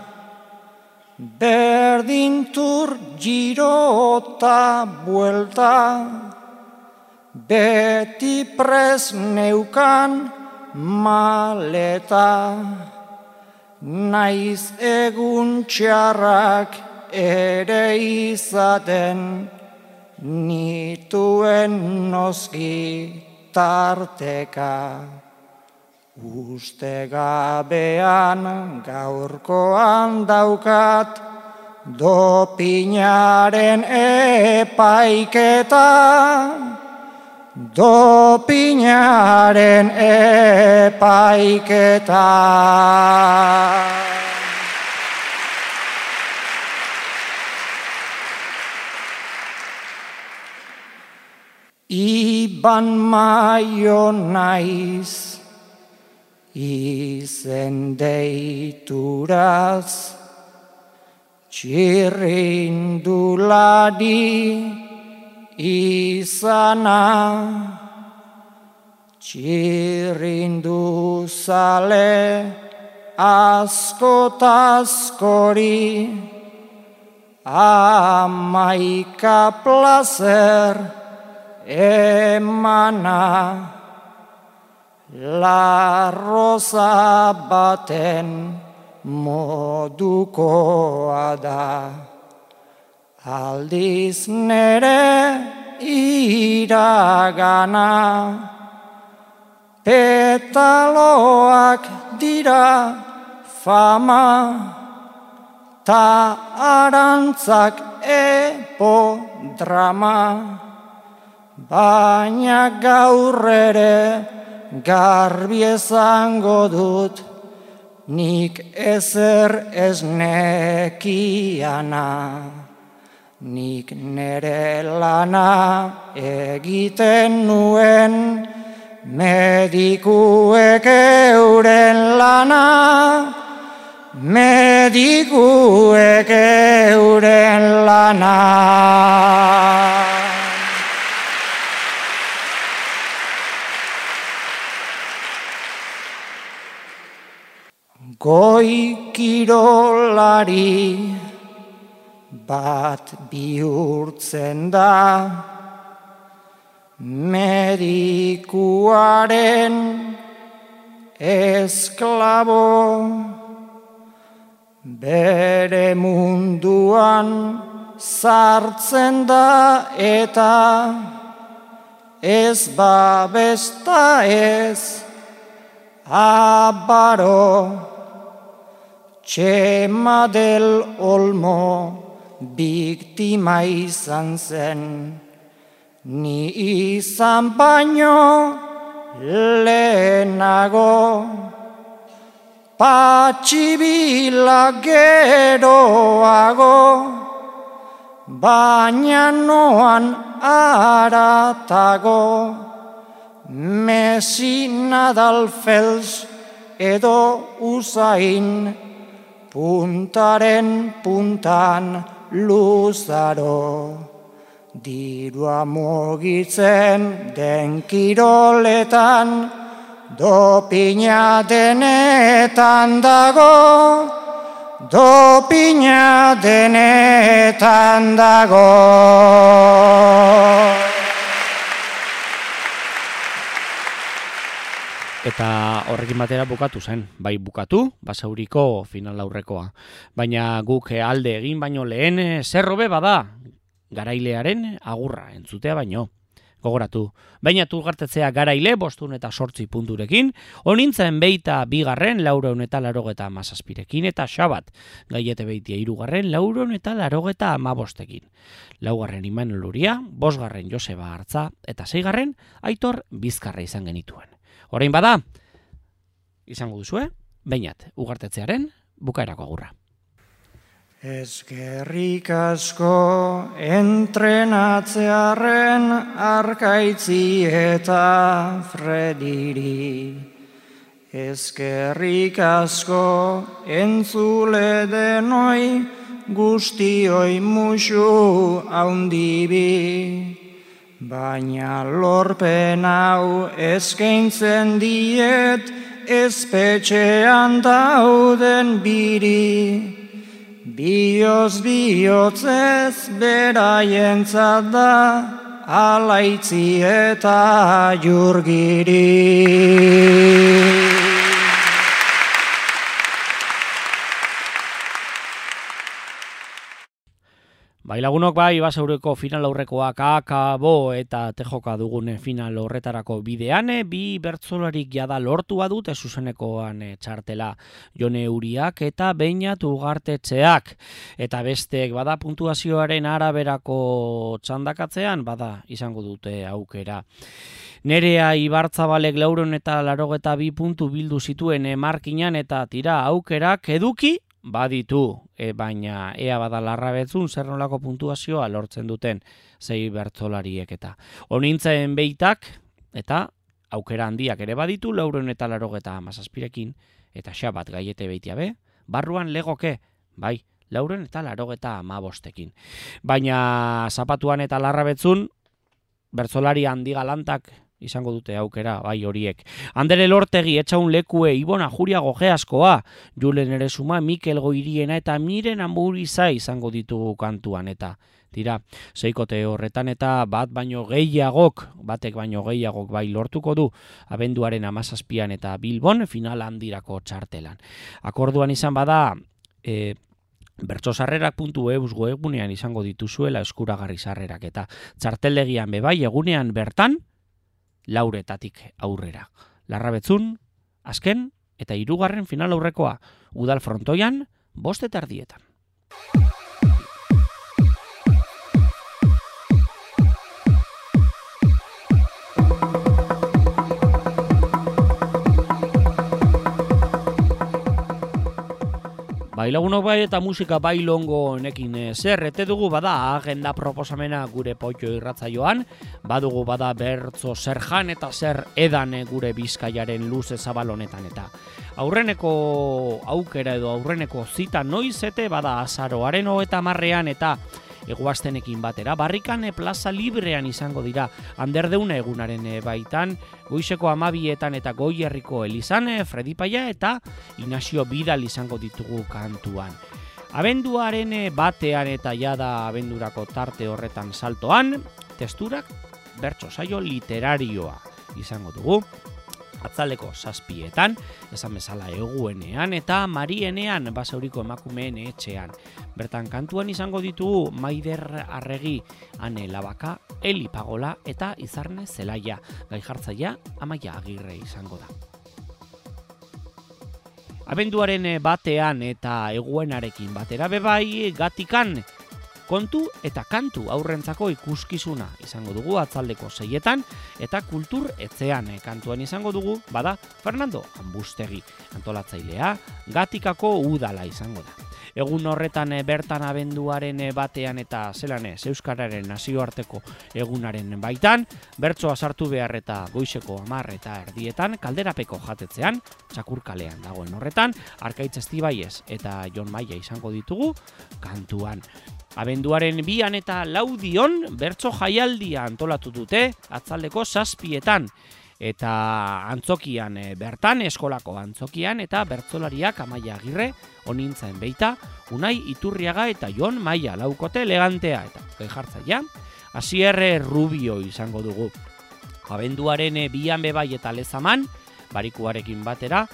berdintur girota buelta, beti pres neukan maleta, naiz egun txarrak ere izaten, nituen noski tarteka. Uste gabean gaurkoan daukat dopinaren epaiketa, dopinaren epaiketa. Iban Maio naiz, izen deituraz, txirrindulari izana, txirrinduzale askotazkori, 11 plazer emana, la rosa baten modukoa da, aldiz nere iragana, petaloak dira fama, ta arantzak epo drama, baina gaur ere garbi esango dut, nik ezer ez nekiana, nik nere lana egiten nuen, medikuek euren lana, medikuek euren lana. Goi kirolari bat bihurtzen da, medikuaren esklabo, bere munduan sartzen da eta ez babesta ez abaro. Txema del Olmo biktima izan zen, ni izan baino lehenago, patxibila geroago, baina noan aratago, Messi, Nadal, Phelps edo Usain, puntaren puntan luzaro, dirua mugitzen den kiroletan, dopina denetan dago, dopina denetan dago. Eta horrekin batera bukatu zen, bai bukatu, Basauriko final aurrekoa. Baina guk alde egin baino lehen zerrobe bada, garailearen agurra entzutea baino. Gogoratu, baina Ugartetzea garaile 508 punturekin, Onintzen Beita 2. 487rekin, eta Xabat Gaiete Beitia 3. 485ekin. 4. Imanol Uria, 5. Joseba Artza, eta 6. Aitor Bizkarra izan genituen. Orain bada, izango duzue, bainat Ugartetzearen bukaerako agurra. Eskerrik asko entrenatzearen Arkaitzi eta Frediri. Eskerrik asko entzule denoi guztioi musu haundibi. Baina lorpen hau eskaintzen diet espetxean dauden biri. Bioz bihotzez beraientzat da Alaitzi eta Jurgiri. Bai lagunok, bai, Basaureko final aurrekoak akabo eta tejoka dugune final horretarako bidean, bi bertzolarik jada lortua dute zuzenekoan txartela Jone Uriak eta Beñat Ugartetxeak. Eta besteek bada puntuazioaren araberako txandakatzean, bada izango dute aukera. Nerea Ibartzabalek 482 puntu bildu zituen markinan eta tira aukerak eduki, baditu, baina ea bada Larrabetzun zer nolako puntuazioa lortzen duten 6 bertzolariek eta. Onintzen Beitak eta aukera handiak ere baditu 487rekin eta Xabat Gaiete Beitia be, barruan legoke, bai, 485ekin. Baina Zapatuan eta Larrabetzun bertzolari handi galantak izango dute aukera, bai horiek. Andere Lortegi, Etxaun Lekue, Ibona Juria Gojeaskoa, Julen Eresuma, Mikel Goiriena eta Miren Amuriza izango ditugu kantuan eta dira, seikote horretan eta batek baino gehiagok bai lortuko du abenduaren 17an eta Bilbon final handirako txartelan. Akorduan izan bada, bertsosarrerak.eus webgunean izango dituzuela eskuragarri sarrerak eta txarteldegian bebai egunean bertan, lauretatik aurrera. Larrabetzun, azken eta 3. final aurrekoa, udal frontoian, 5:30. Bai lagunok bai eta musika bailongo nekin zer ete dugu bada agenda proposamena gure Poitxo irratsaioan, badugu bada bertzo zer jan eta zer edan gure Bizkaiaren luze zabal honetan eta aurreneko aukera edo aurreneko zita noizete bada azaroaren 30ean eta eguaztenekin batera, barrikan plaza librean izango dira Anderdeuna egunaren baitan, goizeko 12etan eta Goierriko elizan, Fredipaia eta Inazio Bidal izango ditugu kantuan. Abenduaren batean eta jada abendurako tarte horretan saltoan, testurak bertso saio literarioa izango dugu. Atzaldeko 7etan, esan bezala eguenean eta marienean Basauriko emakumeen etxean. Bertan kantuan izango ditugu Maider Arregi, Ane Labaka, Eli Pagola eta Izarne Zelaia. Gai jartzaia Amaia Agirre izango da. Abenduaren batean eta eguenarekin batera bebai Gatikan kontu eta kantu aurrentzako ikuskizuna izango dugu atzaldeko 6etan eta kultur etxean kantuan izango dugu bada Fernando Ambustegi, antolatzailea Gatikako udala izango da. Egun horretan bertan abenduaren batean eta zelanez Euskararen nazioarteko egunaren baitan, bertsoa sartu behar eta goizeko 10:30 kalderapeko jatetzean, Txakurkalean dagoen horretan, Arkaitz Estibaiez eta Jon Maia izango ditugu kantuan. Abenduaren 2 eta 4 bertso jaialdia antolatu dute atzaldeko 7etan. Eta antzokian bertan, eskolako antzokian eta bertsolariak Amaia Agirre, Onintzen Beita, Unai Iturriaga eta Jon Maia laukote elegantea eta gai jartzaia, Asier Rubio izango dugu. Abenduaren 2 bebai eta Lezaman, barikuarekin batera,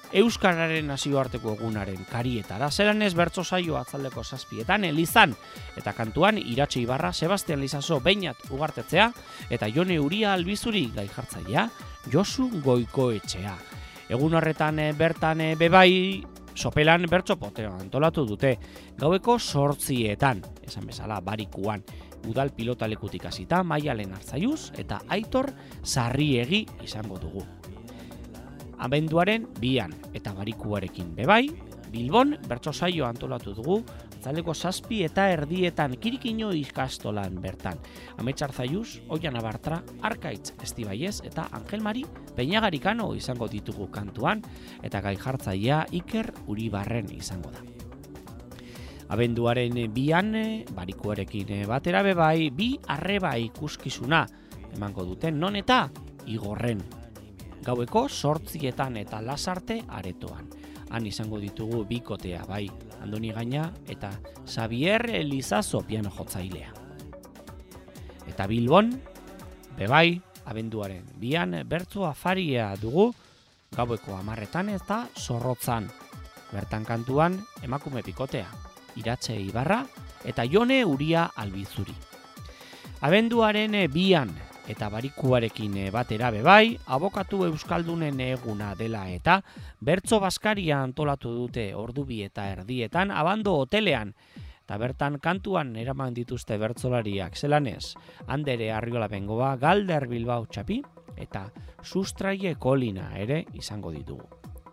Euskararen nazioarteko egunaren karietara, zelan ez bertso saio atzaldeko 7etan, Elizan eta kantuan Iratxe Ibarra, Sebastian Lizaso Beñat ugartetzea, eta Jone Uria Albizuri gai jartzailea, Josu Goikoetxea. Egun horretan bertan bebai, sopelan bertso poteo antolatu dute, gaueko 8etan, esan bezala barikuan, udal pilotalekutik hasita, Maialen Artzaiuz eta Aitor Sarriegi izango dugu. Abenduaren 2an eta barikuarekin bebai, Bilbon bertso saio antolatu dugu, atzaldeko 7:30 Kirikino ikastolan bertan. Amets Artzaiuz, Oian Abartra, Arkaitz Estibaiez eta Angel Mari Peñagarikano izango ditugu kantuan, eta gai jartzailea Iker Uribarren izango da. Abenduaren 2an, barikuarekin batera bebai, 2 arreba ikuskizuna emango duten, non eta Igorren. Gaueko 8etan eta Lasarte aretoan. Han izango ditugu bikotea, bai, Andoni Gaina eta Xavier Lizaso piano jotzailea. Eta Bilbon, bebai, abenduaren 2an bertso afaria dugu, gaueko 10etan eta Zorrotzan. Bertan kantuan emakume bikotea, Iratxe Ibarra eta Jone Uria Albizuri. Abenduaren 2an eta barikuarekin batera bebai, abokatu euskaldunen eguna dela eta bertso baskaria antolatu dute 2:30 Abando hotelean, eta bertan kantuan eraman dituzte bertsolariak zelanez, Andere Arriola Bengoa, Galder Bilbao Txapi eta Sustraie Kolina ere izango ditugu.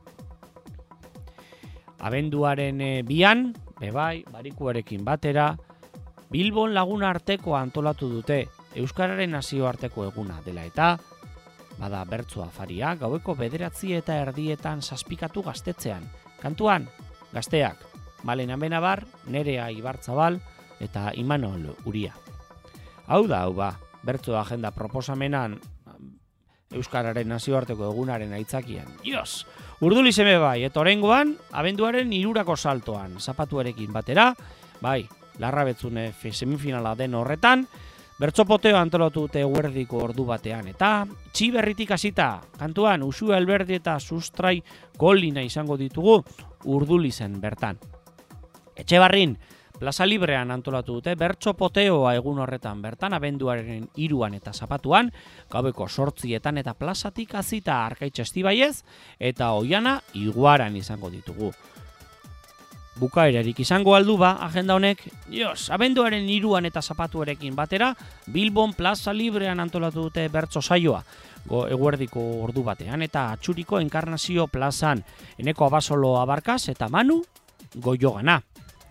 Abenduaren 2an, bebai, barikuarekin batera, Bilbon Laguna Arteko antolatu dute Euskararen nazioarteko eguna dela eta, bada bertso afaria, gaueko 9:30 zazpikatu gaztetzean. Kantuan, gazteak, Malena Benabar, Nerea Ibarzabal eta Imanol Uria. Hau da, bertso agenda proposamenan Euskararen nazioarteko egunaren aitzakian. Dios! Urduli seme bai, eta oraingoan, abenduaren 3 saltoan, zapatuarekin batera, bai, Larrabetzune semifinala den horretan, bertsopoteo antolatu dute eguerdiko ordu batean, eta Txiberritik hasita, kantuan Uxue Alberdi eta Sustrai Kolina izango ditugu Urdulizen bertan. Etxebarrin, Plaza Librean antolatu dute bertsopoteoa egun horretan bertan, abenduaren 3an eta zapatuan, gaueko 8etan eta plazatik hasita Arkaitz Estibaiez, eta Oiana Iguaran izango ditugu. Bukaerarik izango aldu agenda honek, abenduaren 3an eta zapatuarekin batera, Bilbon Plaza Librean antolatu dute bertso saioa, eguerdiko ordu batean, eta Atxuriko Enkarnazio plazan, Eneko Abasolo Abarkaz eta Manu Goiogana.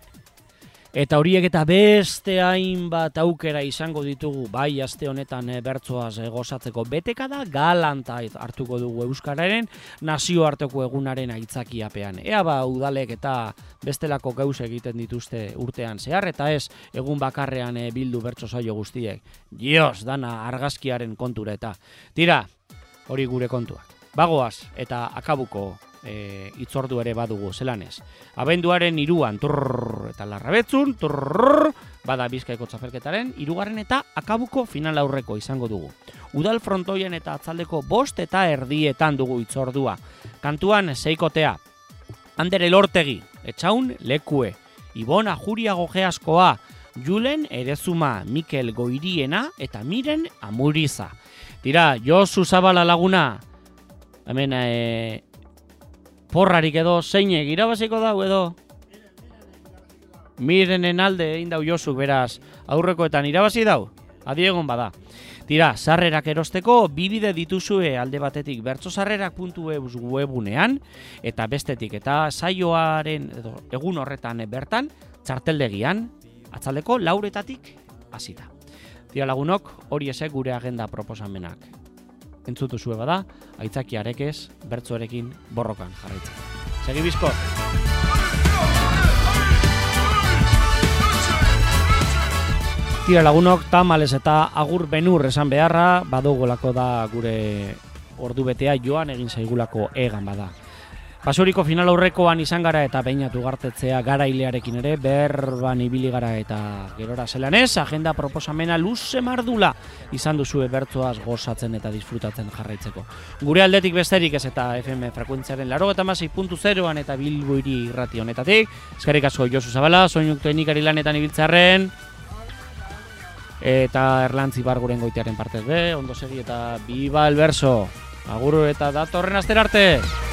Eta horiek eta beste hainbat aukera izango ditugu, bai aste honetan bertsoaz gozatzeko, betekada galanta hartuko dugu Euskararen nazioarteko egunaren aitzakiapean. Ea udalek eta bestelako gauz egiten dituzte urtean zehar, eta ez egun bakarrean bildu bertso saio guztiek. Dana argazkiaren kontura eta. Tira, hori gure kontuak. Bagoaz eta akabuko itzordu ere badugu zelanez. Abenduaren 3an eta Larrabetzun, bada Bizkaiko txapelketaren 3. eta akabuko final aurreko izango dugu. Udal frontoien eta atzaldeko 5:30 dugu itzordua. Kantuan 6kotea, Ander Elortegi, Etxaun Lekue, Ibon Ajuria Gojeaskoa, Julen Erezuma, Mikel Goiriena eta Miren Amuriza. Tira, Josu Zabala laguna, hemen porrarik edo zeinek irabaziko dau edo? Mirenen alde egin dau Josu, beraz, aurrekoetan irabazi dau? Adiegon bada. Tira, sarrerak erosteko bibide dituzue alde batetik bertsosarrerak.eus webunean, eta bestetik eta saioaren egun horretan bertan, txarteldegian, atzaldeko 4:00 hasita. Tira lagunok, hori esek gure agenda proposamenak. Entzutu zue bada, aitzaki arekez, bertsoarekin borrokan jarraitzen. Segi bizko! Tira lagunok, tamales eta agur benur esan beharra, badugolako da gure ordu betea joan egin zaigulako egan bada. Basuriko final aurrekoan izan gara eta Beñatu Gartetzea garailearekin ere berban ibili gara eta gerora zelan ez, agenda proposamena luze mardula izan duzue bertsoaz gozatzen eta disfrutatzen jarraitzeko. Gure aldetik besterik ez eta FM frekuentziaren 96.0an eta Bilbo hiri irrati honetatik. Eskerrik asko Josu Zabala, soinu teknikari lanetan ibiltzearren. Eta Erlantzi Barguren goitearen partez be, ondo segi eta Viva el Verso. Agur eta datorren astera arte.